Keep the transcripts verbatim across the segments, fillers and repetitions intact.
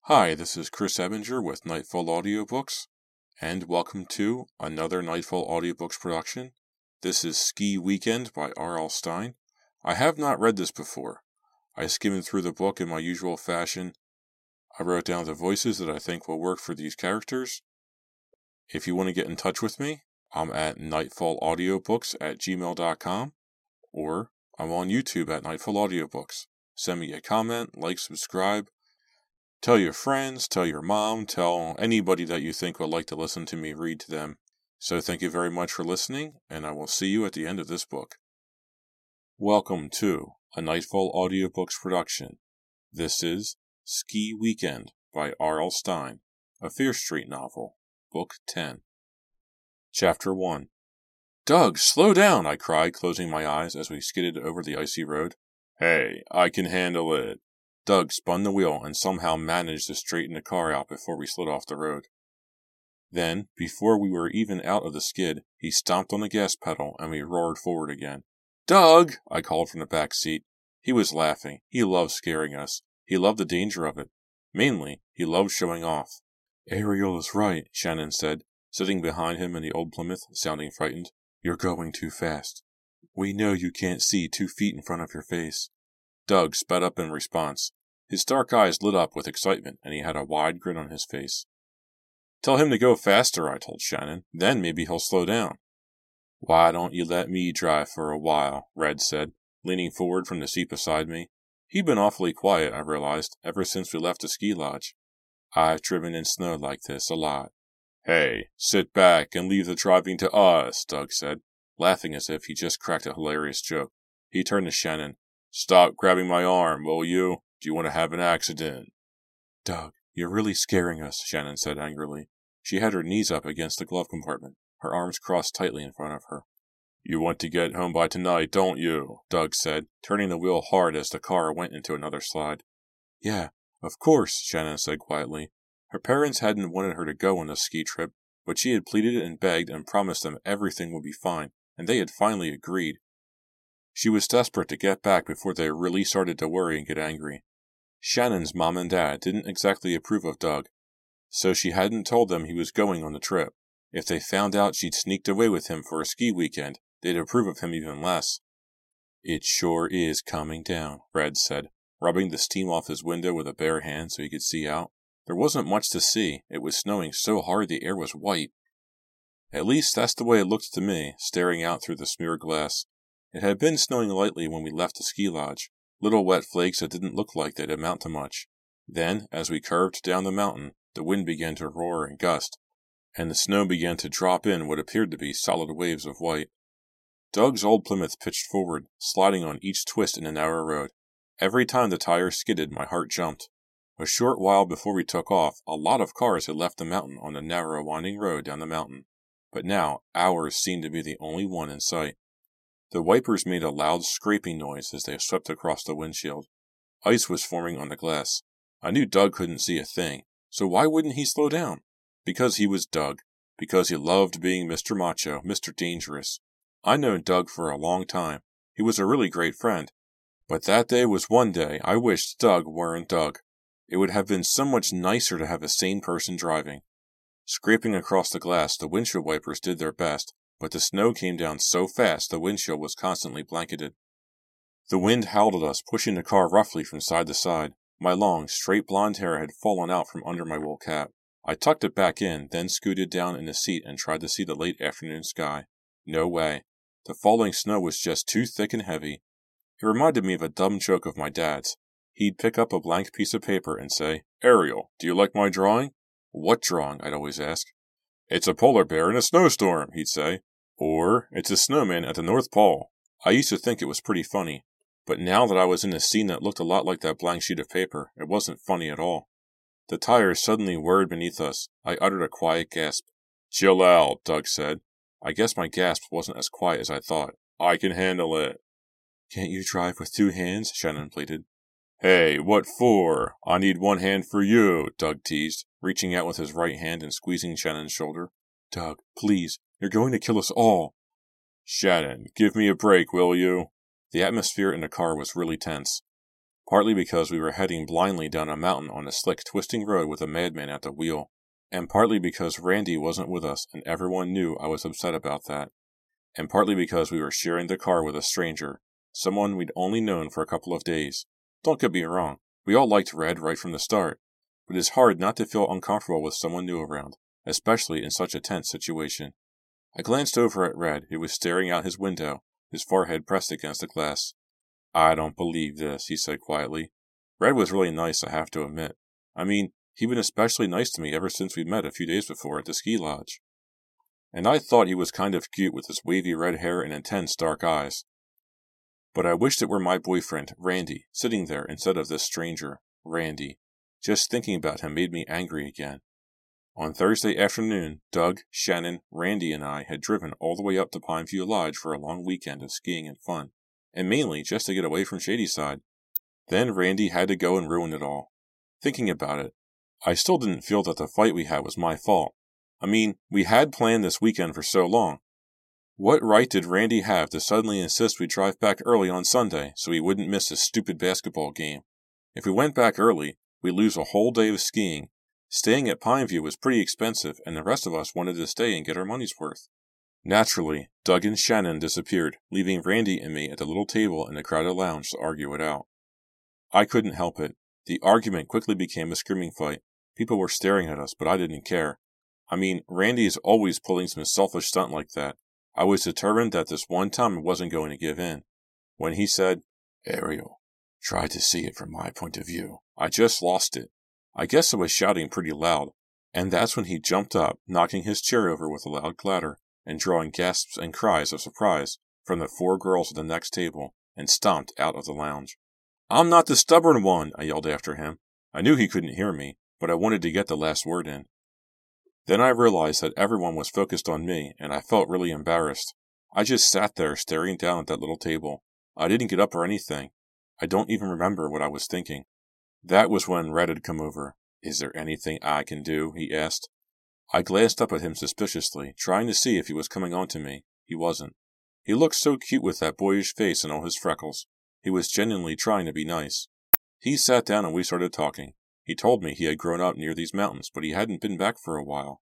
Hi, this is Chris Ebinger with Nightfall Audiobooks, and welcome to another Nightfall Audiobooks production. This is Ski Weekend by R L Stine. I have not read this before. I skimmed through the book in my usual fashion. I wrote down the voices that I think will work for these characters. If you want to get in touch with me, I'm at nightfallaudiobooks at gmail dot com, or I'm on YouTube at Nightfall Audiobooks. Send me a comment, like, subscribe. Tell your friends, tell your mom, tell anybody that you think would like to listen to me read to them. So thank you very much for listening, and I will see you at the end of this book. Welcome to a Nightfall Audiobooks production. This is Ski Weekend by R L Stine, a Fear Street novel, Book ten. Chapter one. "Doug, slow down!" I cried, closing my eyes as we skidded over the icy road. "Hey, I can handle it." Doug spun the wheel and somehow managed to straighten the car out before we slid off the road. Then, before we were even out of the skid, he stomped on the gas pedal and we roared forward again. "Doug!" I called from the back seat. He was laughing. He loved scaring us. He loved the danger of it. Mainly, he loved showing off. "Ariel is right," Shannon said, sitting behind him in the old Plymouth, sounding frightened. "You're going too fast. We know you can't see two feet in front of your face." Doug sped up in response. His dark eyes lit up with excitement, and he had a wide grin on his face. "Tell him to go faster," I told Shannon. "Then maybe he'll slow down." "Why don't you let me drive for a while?" Red said, leaning forward from the seat beside me. He'd been awfully quiet, I realized, ever since we left the ski lodge. I've driven in snow like this a lot. "Hey, sit back and leave the driving to us," Doug said, laughing as if he just cracked a hilarious joke. He turned to Shannon. "Stop grabbing my arm, will you? Do you want to have an accident?" "Doug, you're really scaring us," Shannon said angrily. She had her knees up against the glove compartment, her arms crossed tightly in front of her. "You want to get home by tonight, don't you?" Doug said, turning the wheel hard as the car went into another slide. "Yeah, of course," Shannon said quietly. Her parents hadn't wanted her to go on a ski trip, but she had pleaded and begged and promised them everything would be fine, and they had finally agreed. She was desperate to get back before they really started to worry and get angry. Shannon's mom and dad didn't exactly approve of Doug, so she hadn't told them he was going on the trip. If they found out she'd sneaked away with him for a ski weekend, they'd approve of him even less. "It sure is coming down," Red said, rubbing the steam off his window with a bare hand so he could see out. There wasn't much to see. It was snowing so hard the air was white. At least that's the way it looked to me, staring out through the smeared glass. It had been snowing lightly when we left the ski lodge, little wet flakes that didn't look like they'd amount to much. Then, as we curved down the mountain, the wind began to roar and gust, and the snow began to drop in what appeared to be solid waves of white. Doug's old Plymouth pitched forward, sliding on each twist in the narrow road. Every time the tires skidded, my heart jumped. A short while before we took off, a lot of cars had left the mountain on the narrow, winding road down the mountain, but now ours seemed to be the only one in sight. The wipers made a loud scraping noise as they swept across the windshield. Ice was forming on the glass. I knew Doug couldn't see a thing, so why wouldn't he slow down? Because he was Doug. Because he loved being Mister Macho, Mister Dangerous. I'd known Doug for a long time. He was a really great friend. But that day was one day I wished Doug weren't Doug. It would have been so much nicer to have a sane person driving. Scraping across the glass, the windshield wipers did their best, but the snow came down so fast the windshield was constantly blanketed. The wind howled at us, pushing the car roughly from side to side. My long, straight blonde hair had fallen out from under my wool cap. I tucked it back in, then scooted down in the seat and tried to see the late afternoon sky. No way. The falling snow was just too thick and heavy. It reminded me of a dumb joke of my dad's. He'd pick up a blank piece of paper and say, "Ariel, do you like my drawing?" "What drawing?" I'd always ask. "It's a polar bear in a snowstorm," he'd say. Or, "It's a snowman at the North Pole." I used to think it was pretty funny, but now that I was in a scene that looked a lot like that blank sheet of paper, it wasn't funny at all. The tires suddenly whirred beneath us. I uttered a quiet gasp. "Chill out," Doug said. I guess my gasp wasn't as quiet as I thought. "I can handle it." "Can't you drive with two hands?" Shannon pleaded. "Hey, what for? I need one hand for you," Doug teased, reaching out with his right hand and squeezing Shannon's shoulder. "Doug, please, you're going to kill us all." "Shannon, give me a break, will you?" The atmosphere in the car was really tense. partly because we were heading blindly down a mountain on a slick, twisting road with a madman at the wheel, and partly because Randy wasn't with us and everyone knew I was upset about that, and partly because we were sharing the car with a stranger, someone we'd only known for a couple of days. Don't get me wrong, we all liked Red right from the start, but it's hard not to feel uncomfortable with someone new around, especially in such a tense situation. I glanced over at Red, who was staring out his window, his forehead pressed against the glass. "I don't believe this," he said quietly. Red was really nice, I have to admit. I mean, he'd been especially nice to me ever since we'd met a few days before at the ski lodge. And I thought he was kind of cute with his wavy red hair and intense dark eyes. But I wished it were my boyfriend, Randy, sitting there instead of this stranger, Randy. Just thinking about him made me angry again. On Thursday afternoon, Doug, Shannon, Randy, and I had driven all the way up to Pineview Lodge for a long weekend of skiing and fun, and mainly just to get away from Shadyside. Then Randy had to go and ruin it all. Thinking about it, I still didn't feel that the fight we had was my fault. I mean, we had planned this weekend for so long. What right did Randy have to suddenly insist we drive back early on Sunday so he wouldn't miss his stupid basketball game? If we went back early, we'd lose a whole day of skiing. Staying at Pineview was pretty expensive, and the rest of us wanted to stay and get our money's worth. Naturally, Doug and Shannon disappeared, leaving Randy and me at the little table in the crowded lounge to argue it out. I couldn't help it. The argument quickly became a screaming fight. People were staring at us, but I didn't care. I mean, Randy is always pulling some selfish stunt like that. I was determined that this one time I wasn't going to give in. When he said, "Ariel, try to see it from my point of view," I just lost it. I guess I was shouting pretty loud, and that's when he jumped up, knocking his chair over with a loud clatter, and drawing gasps and cries of surprise from the four girls at the next table, and stomped out of the lounge. "I'm not the stubborn one," I yelled after him. I knew he couldn't hear me, but I wanted to get the last word in. Then I realized that everyone was focused on me, and I felt really embarrassed. I just sat there staring down at that little table. I didn't get up or anything. I don't even remember what I was thinking. That was when Red had come over. "Is there anything I can do?" he asked. I glanced up at him suspiciously, trying to see if he was coming on to me. He wasn't. He looked so cute with that boyish face and all his freckles. He was genuinely trying to be nice. He sat down and we started talking. He told me he had grown up near these mountains, but he hadn't been back for a while.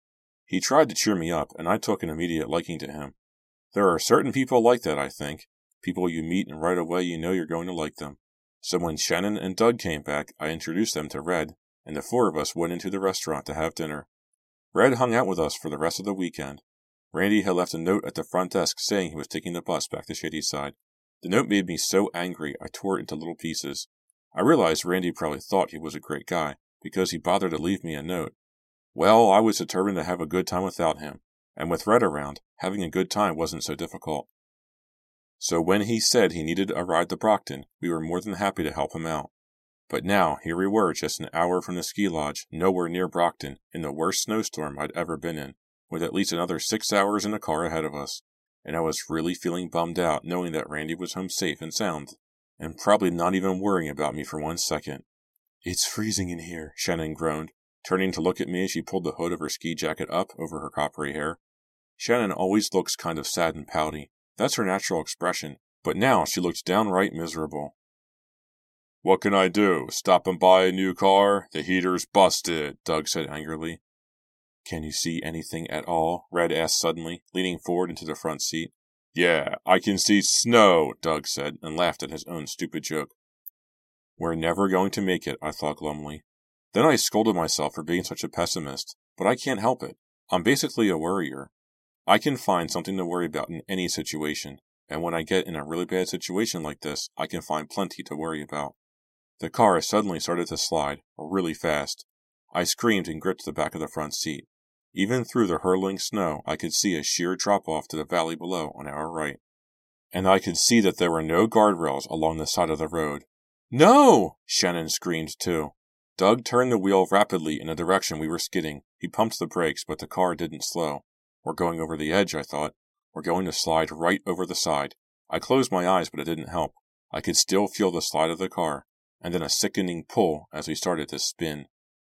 He tried to cheer me up, and I took an immediate liking to him. There are certain people like that, I think. People you meet and right away you know you're going to like them. So when Shannon and Doug came back, I introduced them to Red, and the four of us went into the restaurant to have dinner. Red hung out with us for the rest of the weekend. Randy had left a note at the front desk saying he was taking the bus back to Shadyside. The note made me so angry I tore it into little pieces. I realized Randy probably thought he was a great guy, because he bothered to leave me a note. Well, I was determined to have a good time without him, and with Red around, having a good time wasn't so difficult. So when he said he needed a ride to Brockton, we were more than happy to help him out. But now, here we were just an hour from the ski lodge, nowhere near Brockton, in the worst snowstorm I'd ever been in, with at least another six hours in the car ahead of us, and I was really feeling bummed out knowing that Randy was home safe and sound, and probably not even worrying about me for one second. "It's freezing in here," Shannon groaned, turning to look at me as she pulled the hood of her ski jacket up over her coppery hair. Shannon always looks kind of sad and pouty. That's her natural expression, but now she looked downright miserable. "What can I do? Stop and buy a new car? The heater's busted," Doug said angrily. "Can you see anything at all?" Red asked suddenly, leaning forward into the front seat. "Yeah, I can see snow," Doug said, and laughed at his own stupid joke. We're never going to make it, I thought glumly. Then I scolded myself for being such a pessimist, but I can't help it. I'm basically a worrier. I can find something to worry about in any situation, and when I get in a really bad situation like this, I can find plenty to worry about. The car suddenly started to slide, really fast. I screamed and gripped the back of the front seat. Even through the hurtling snow, I could see a sheer drop-off to the valley below on our right. And I could see that there were no guardrails along the side of the road. "No!" Shannon screamed too. Doug turned the wheel rapidly in the direction we were skidding. He pumped the brakes, but the car didn't slow. We're going over the edge, I thought. We're going to slide right over the side. I closed my eyes, but it didn't help. I could still feel the slide of the car, and then a sickening pull as we started to spin.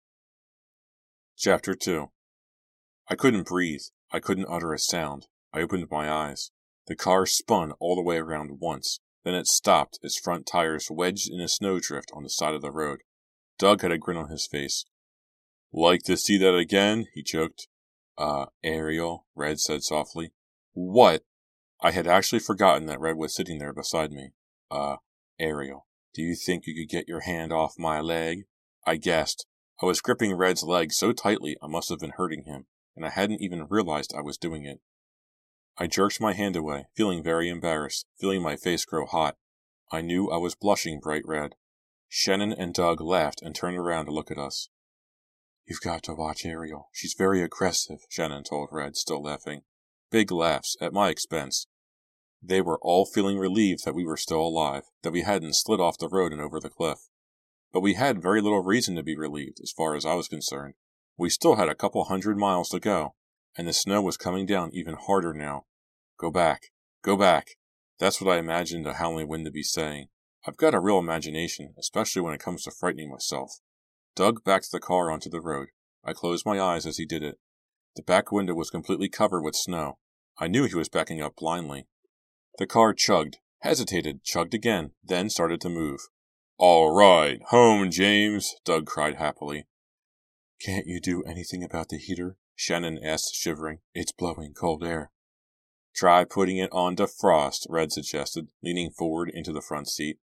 Chapter two. I couldn't breathe. I couldn't utter a sound. I opened my eyes. The car spun all the way around once. Then it stopped, its front tires wedged in a snowdrift on the side of the road. Doug had a grin on his face. Like to see that again? He choked. Uh, Ariel, Red said softly. What? I had actually forgotten that Red was sitting there beside me. Uh, Ariel, do you think you could get your hand off my leg? I gasped. I was gripping Red's leg so tightly I must have been hurting him, and I hadn't even realized I was doing it. I jerked my hand away, feeling very embarrassed, feeling my face grow hot. I knew I was blushing bright red. Shannon and Doug laughed and turned around to look at us. You've got to watch Ariel. She's very aggressive, Shannon told Red, still laughing. Big laughs, at my expense. They were all feeling relieved that we were still alive, that we hadn't slid off the road and over the cliff. But we had very little reason to be relieved, as far as I was concerned. We still had a couple hundred miles to go, and the snow was coming down even harder now. Go back. Go back. That's what I imagined a howling wind to be saying. I've got a real imagination, especially when it comes to frightening myself. Doug backed the car onto the road. I closed my eyes as he did it. The back window was completely covered with snow. I knew he was backing up blindly. The car chugged, hesitated, chugged again, then started to move. All right, home, James, Doug cried happily. Can't you do anything about the heater? Shannon asked, shivering. It's blowing cold air. Try putting it on defrost, Red suggested, leaning forward into the front seat.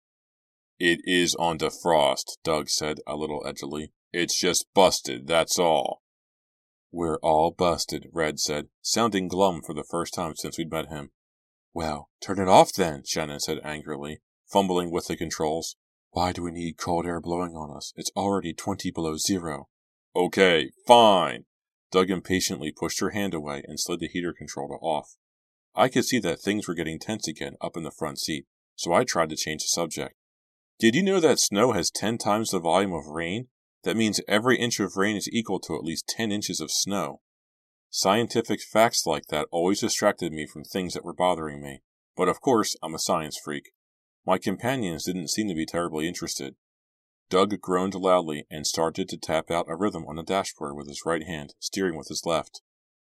It is on defrost, Doug said a little edgily. It's just busted, that's all. We're all busted, Red said, sounding glum for the first time since we'd met him. Well, turn it off then, Shannon said angrily, fumbling with the controls. Why do we need cold air blowing on us? It's already twenty below zero. Okay, fine. Doug impatiently pushed her hand away and slid the heater control to off. I could see that things were getting tense again up in the front seat, so I tried to change the subject. Did you know that snow has ten times the volume of rain? That means every inch of rain is equal to at least ten inches of snow. Scientific facts like that always distracted me from things that were bothering me, but of course I'm a science freak. My companions didn't seem to be terribly interested. Doug groaned loudly and started to tap out a rhythm on the dashboard with his right hand, steering with his left.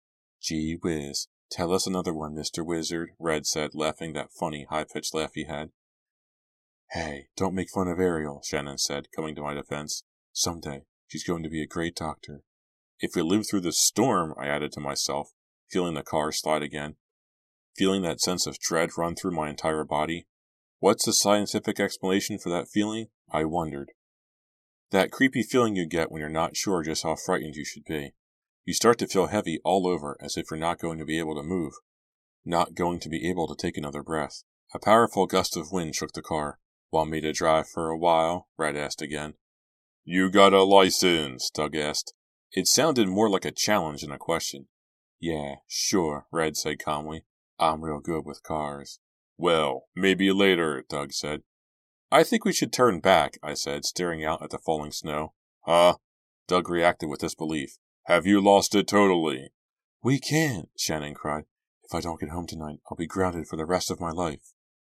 Gee whiz, tell us another one, Mister Wizard, Red said, laughing that funny, high-pitched laugh he had. Hey, don't make fun of Ariel, Shannon said, coming to my defense. Someday, she's going to be a great doctor. If we live through this storm, I added to myself, feeling the car slide again. Feeling that sense of dread run through my entire body. What's the scientific explanation for that feeling? I wondered. That creepy feeling you get when you're not sure just how frightened you should be. You start to feel heavy all over, as if you're not going to be able to move. Not going to be able to take another breath. A powerful gust of wind shook the car. Want me to drive for a while? Red asked again. You got a license? Doug asked. It sounded more like a challenge than a question. Yeah, sure, Red said calmly. I'm real good with cars. Well, maybe later, Doug said. I think we should turn back, I said, staring out at the falling snow. Huh? Doug reacted with disbelief. Have you lost it totally? We can't, Shannon cried. If I don't get home tonight, I'll be grounded for the rest of my life.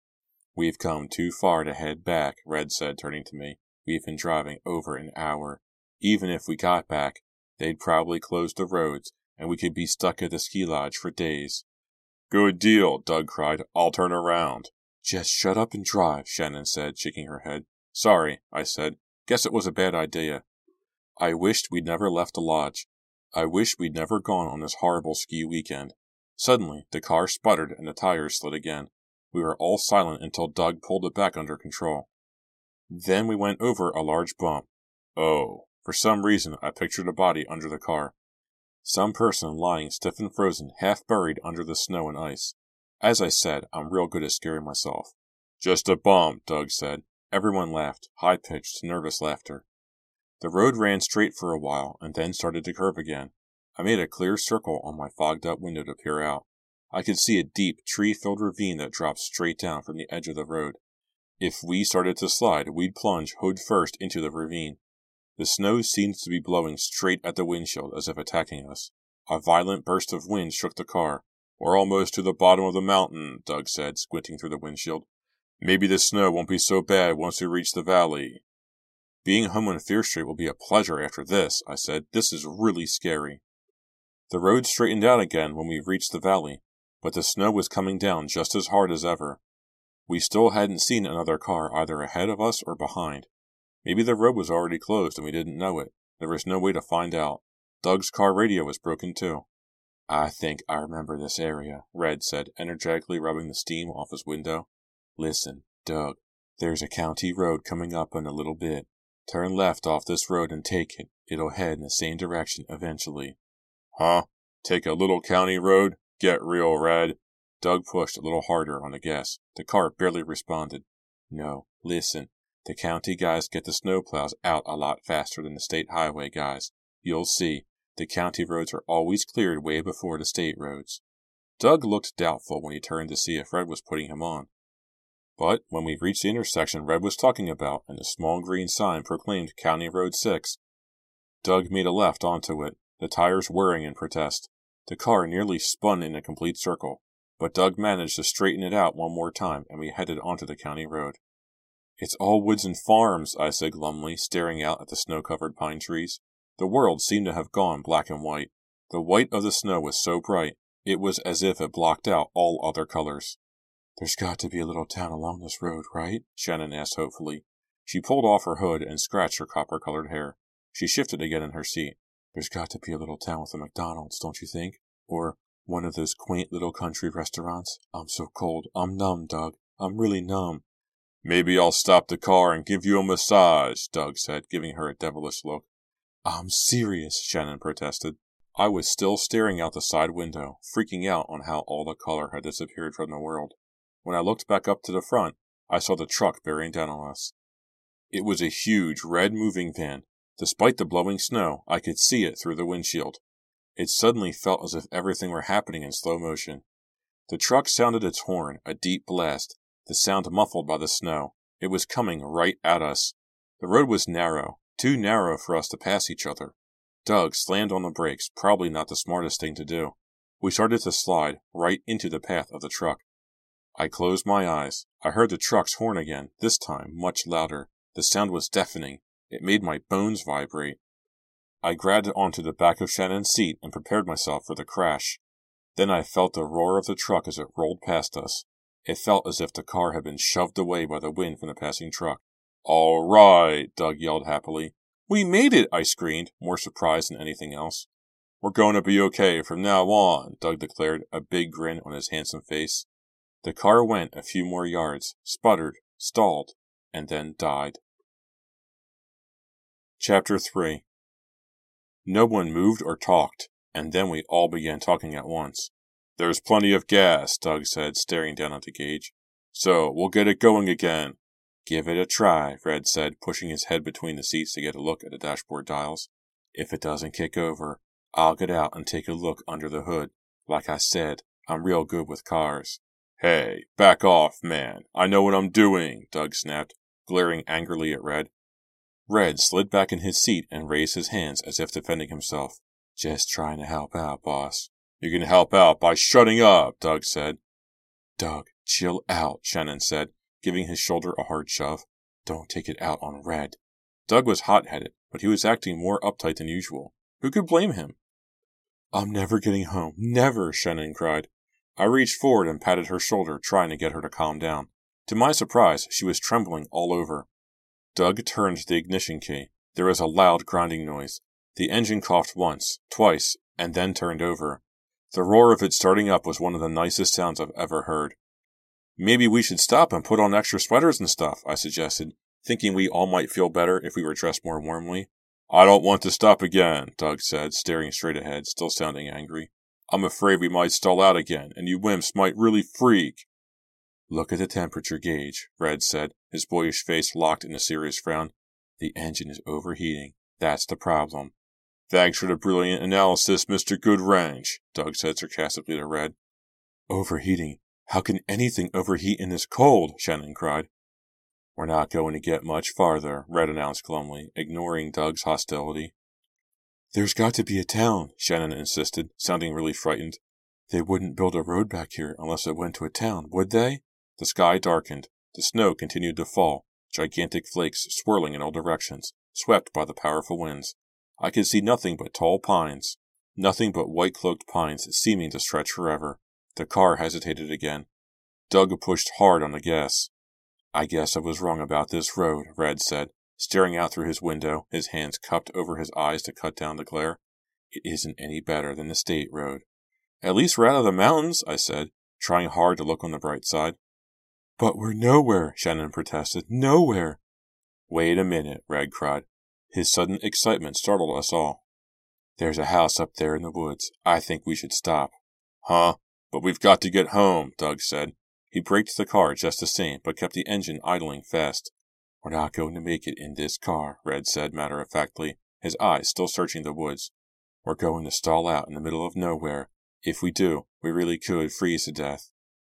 We've come too far to head back, Red said, turning to me. We've been driving over an hour. Even if we got back, they'd probably close the roads, and we could be stuck at the ski lodge for days. Good deal, Doug cried. I'll turn around. Just shut up and drive, Shannon said, shaking her head. Sorry, I said. Guess it was a bad idea. I wished we'd never left the lodge. I wished we'd never gone on this horrible ski weekend. Suddenly, the car sputtered and the tires slid again. We were all silent until Doug pulled it back under control. Then we went over a large bump. Oh, for some reason I pictured a body under the car. Some person lying stiff and frozen, half buried under the snow and ice. As I said, I'm real good at scaring myself. Just a bump, Doug said. Everyone laughed, high-pitched, nervous laughter. The road ran straight for a while and then started to curve again. I made a clear circle on my fogged-up window to peer out. I could see a deep, tree-filled ravine that dropped straight down from the edge of the road. If we started to slide, we'd plunge hood first into the ravine. The snow seemed to be blowing straight at the windshield as if attacking us. A violent burst of wind shook the car. We're almost to the bottom of the mountain, Doug said, squinting through the windshield. Maybe the snow won't be so bad once we reach the valley. Being home on Fear Street will be a pleasure after this, I said. This is really scary. The road straightened out again when we reached the valley, but the snow was coming down just as hard as ever. We still hadn't seen another car either ahead of us or behind. Maybe the road was already closed and we didn't know it. There was no way to find out. Doug's car radio was broken too. I think I remember this area, Red said, energetically rubbing the steam off his window. Listen, Doug, there's a county road coming up in a little bit. Turn left off this road and take it. It'll head in the same direction eventually. Huh? Take a little county road? Get real, Red. Doug pushed a little harder on the gas. The car barely responded. No, listen. The county guys get the snowplows out a lot faster than the state highway guys. You'll see. The county roads are always cleared way before the state roads. Doug looked doubtful when he turned to see if Red was putting him on. But when we reached the intersection Red was talking about and the small green sign proclaimed County Road six, Doug made a left onto it, the tires whirring in protest. The car nearly spun in a complete circle, but Doug managed to straighten it out one more time and we headed onto the county road. It's all woods and farms, I said glumly, staring out at the snow-covered pine trees. The world seemed to have gone black and white. The white of the snow was so bright, it was as if it blocked out all other colors. There's got to be a little town along this road, right? Shannon asked hopefully. She pulled off her hood and scratched her copper-colored hair. She shifted again in her seat. There's got to be a little town with a McDonald's, don't you think? Or one of those quaint little country restaurants? I'm so cold. I'm numb, Doug. I'm really numb. Maybe I'll stop the car and give you a massage, Doug said, giving her a devilish look. I'm serious, Shannon protested. I was still staring out the side window, freaking out on how all the color had disappeared from the world. When I looked back up to the front, I saw the truck bearing down on us. It was a huge red moving van. Despite the blowing snow, I could see it through the windshield. It suddenly felt as if everything were happening in slow motion. The truck sounded its horn, a deep blast, the sound muffled by the snow. It was coming right at us. The road was narrow, too narrow for us to pass each other. Doug slammed on the brakes, probably not the smartest thing to do. We started to slide right into the path of the truck. I closed my eyes. I heard the truck's horn again, this time much louder. The sound was deafening. It made my bones vibrate. I grabbed onto the back of Shannon's seat and prepared myself for the crash. Then I felt the roar of the truck as it rolled past us. It felt as if the car had been shoved away by the wind from the passing truck. All right, Doug yelled happily. We made it, I screamed, more surprised than anything else. We're going to be okay from now on, Doug declared, a big grin on his handsome face. The car went a few more yards, sputtered, stalled, and then died. Chapter three. No one moved or talked, and then we all began talking at once. There's plenty of gas, Doug said, staring down at the gauge. So, we'll get it going again. Give it a try, Red said, pushing his head between the seats to get a look at the dashboard dials. If it doesn't kick over, I'll get out and take a look under the hood. Like I said, I'm real good with cars. Hey, back off, man. I know what I'm doing, Doug snapped, glaring angrily at Red. Red slid back in his seat and raised his hands as if defending himself. Just trying to help out, boss. You can help out by shutting up, Doug said. Doug, chill out, Shannon said, giving his shoulder a hard shove. Don't take it out on Red. Doug was hot-headed, but he was acting more uptight than usual. Who could blame him? I'm never getting home. Never, Shannon cried. I reached forward and patted her shoulder, trying to get her to calm down. To my surprise, she was trembling all over. Doug turned the ignition key. There was a loud grinding noise. The engine coughed once, twice, and then turned over. The roar of it starting up was one of the nicest sounds I've ever heard. Maybe we should stop and put on extra sweaters and stuff, I suggested, thinking we all might feel better if we were dressed more warmly. I don't want to stop again, Doug said, staring straight ahead, still sounding angry. I'm afraid we might stall out again, and you wimps might really freak. Look at the temperature gauge, Red said, his boyish face locked in a serious frown. The engine is overheating. That's the problem. Thanks for the brilliant analysis, Mister Goodwrench, Doug said sarcastically to Red. Overheating? How can anything overheat in this cold? Shannon cried. We're not going to get much farther, Red announced glumly, ignoring Doug's hostility. There's got to be a town, Shannon insisted, sounding really frightened. They wouldn't build a road back here unless it went to a town, would they? The sky darkened. The snow continued to fall, gigantic flakes swirling in all directions, swept by the powerful winds. I could see nothing but tall pines, nothing but white-cloaked pines seeming to stretch forever. The car hesitated again. Doug pushed hard on the gas. I guess I was wrong about this road, Red said, staring out through his window, his hands cupped over his eyes to cut down the glare. It isn't any better than the state road. At least we're out of the mountains, I said, trying hard to look on the bright side. But we're nowhere, Shannon protested. Nowhere. Wait a minute, Red cried. His sudden excitement startled us all. There's a house up there in the woods. I think we should stop. Huh? But we've got to get home, Doug said. He braked the car just the same, but kept the engine idling fast. We're not going to make it in this car, Red said matter-of-factly, his eyes still searching the woods. We're going to stall out in the middle of nowhere. If we do, we really could freeze to death.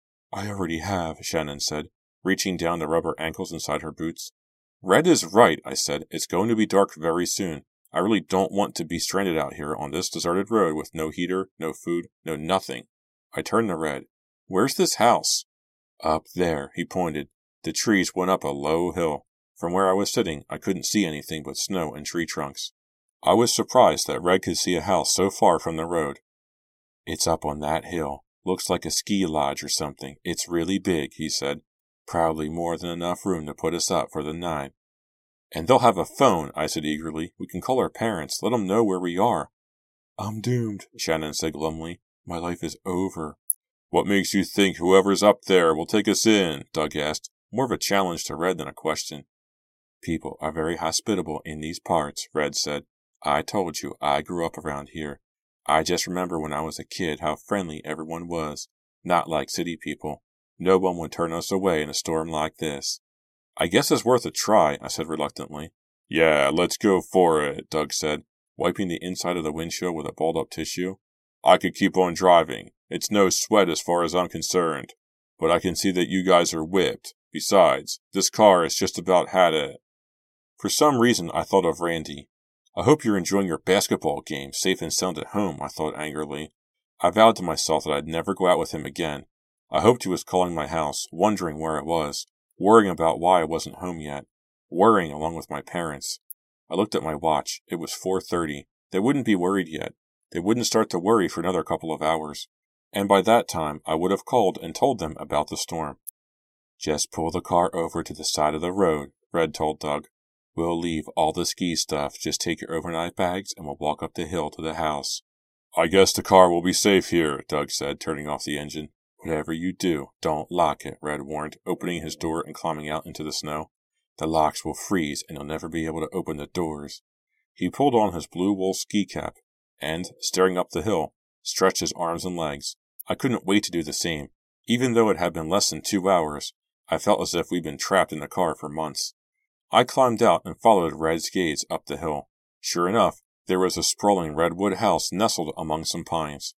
I already have, Shannon said, reaching down the rubber ankles inside her boots. Red is right, I said. It's going to be dark very soon. I really don't want to be stranded out here on this deserted road with no heater, no food, no nothing. I turned to Red. Where's this house? Up there, he pointed. The trees went up a low hill. From where I was sitting, I couldn't see anything but snow and tree trunks. I was surprised that Red could see a house so far from the road. It's up on that hill. Looks like a ski lodge or something. It's really big, he said. Probably more than enough room to put us up for the night. And they'll have a phone, I said eagerly. We can call our parents, let them know where we are. I'm doomed, Shannon said glumly. My life is over. What makes you think whoever's up there will take us in? Doug asked, more of a challenge to Red than a question. People are very hospitable in these parts, Red said. I told you I grew up around here. I just remember when I was a kid how friendly everyone was. Not like city people. No one would turn us away in a storm like this. I guess it's worth a try, I said reluctantly. Yeah, let's go for it, Doug said, wiping the inside of the windshield with a balled-up tissue. I could keep on driving. It's no sweat as far as I'm concerned. But I can see that you guys are whipped. Besides, this car has just about had it. For some reason, I thought of Randy. I hope you're enjoying your basketball game, safe and sound at home, I thought angrily. I vowed to myself that I'd never go out with him again. I hoped he was calling my house, wondering where it was, worrying about why I wasn't home yet, worrying along with my parents. I looked at my watch. It was four thirty. They wouldn't be worried yet. They wouldn't start to worry for another couple of hours. And by that time, I would have called and told them about the storm. Just pull the car over to the side of the road, Red told Doug. We'll leave all the ski stuff, just take your overnight bags, and we'll walk up the hill to the house. I guess the car will be safe here, Doug said, turning off the engine. Whatever you do, don't lock it, Red warned, opening his door and climbing out into the snow. The locks will freeze, and you'll never be able to open the doors. He pulled on his blue wool ski cap, and, staring up the hill, stretched his arms and legs. I couldn't wait to do the same. Even though it had been less than two hours, I felt as if we'd been trapped in the car for months. I climbed out and followed Red's gaze up the hill. Sure enough, there was a sprawling redwood house nestled among some pines.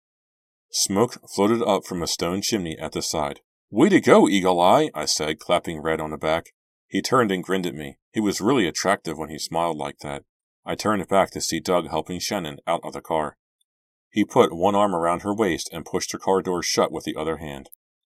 Smoke floated up from a stone chimney at the side. Way to go, Eagle Eye, I said, clapping Red on the back. He turned and grinned at me. He was really attractive when he smiled like that. I turned back to see Doug helping Shannon out of the car. He put one arm around her waist and pushed her car door shut with the other hand.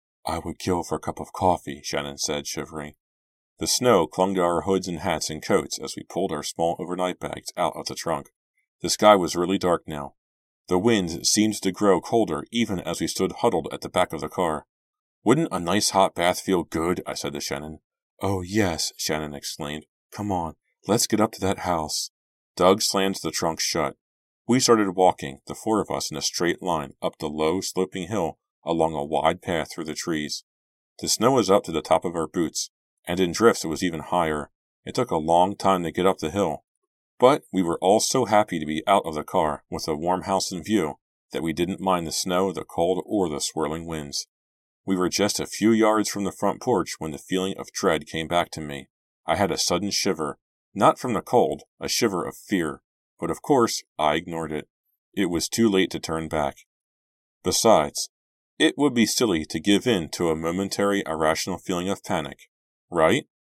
I would kill for a cup of coffee, Shannon said, shivering. The snow clung to our hoods and hats and coats as we pulled our small overnight bags out of the trunk. The sky was really dark now. The wind seemed to grow colder even as we stood huddled at the back of the car. Wouldn't a nice hot bath feel good? I said to Shannon. Oh, yes, Shannon exclaimed. Come on, let's get up to that house. Doug slammed the trunk shut. We started walking, the four of us in a straight line, up the low, sloping hill along a wide path through the trees. The snow was up to the top of our boots, and in drifts it was even higher. It took a long time to get up the hill. But we were all so happy to be out of the car, with a warm house in view, that we didn't mind the snow, the cold, or the swirling winds. We were just a few yards from the front porch when the feeling of dread came back to me. I had a sudden shiver, not from the cold, a shiver of fear, but of course I ignored it. It was too late to turn back. Besides, it would be silly to give in to a momentary irrational feeling of panic, right?